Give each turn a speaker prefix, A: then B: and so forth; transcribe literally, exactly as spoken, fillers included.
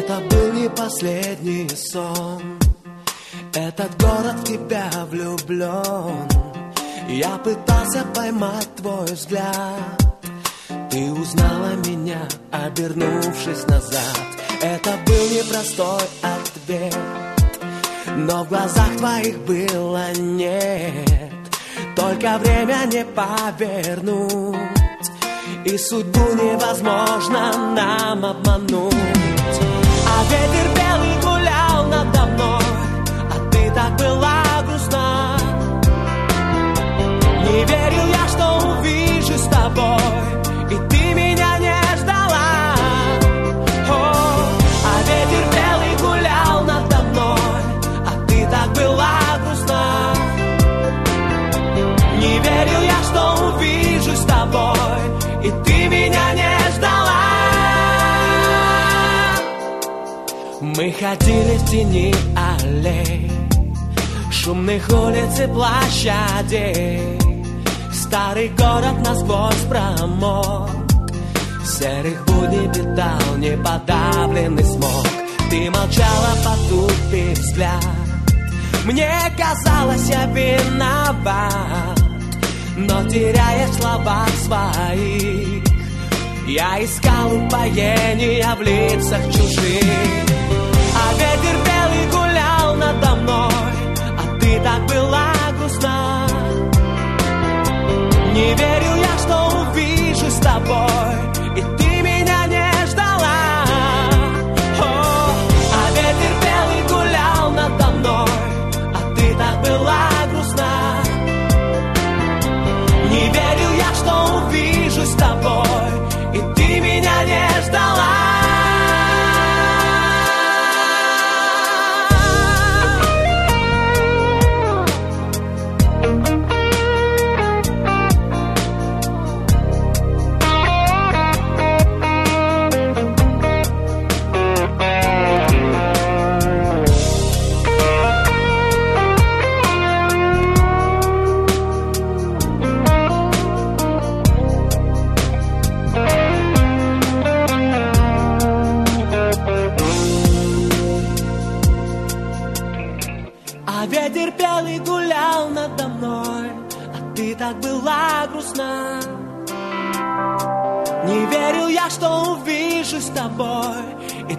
A: Это был не последний сон. Этот город в тебя влюблен. Я пытался поймать твой взгляд. Ты узнала меня, обернувшись назад. Это был непростой ответ, но в глазах твоих было нет. Только время не повернуть, и судьбу невозможно нам обмануть. А ветер белый гулял надо мной, а ты так была грустна. Не верил я, что увижу с тобой, и ты меня не ждала. О, а ветер белый гулял надо мной, а ты так была грустна. Не верил я, что увижу с тобой, и ты меня не ждала. Мы ходили в тени аллей, шумных улиц и площадей. Старый город насквозь промок, серых будней питал неподавленный смог. Ты молчала, потупив взгляд. Мне казалось, я виноват, но теряя в словах своих, я искал упоения в лицах чужих. А ветер белый гулял надо мной, а ты так была грустна. Не верил я, что увижу с тобой, и ты меня не ждала. О, а ветер белый гулял надо мной, а ты так была грустна. Не верил я, что увижу с тобой, и ты меня не ждала. Ветер белый гулял надо мной, а ты так была грустна. Не верил я, что увижу с тобой, и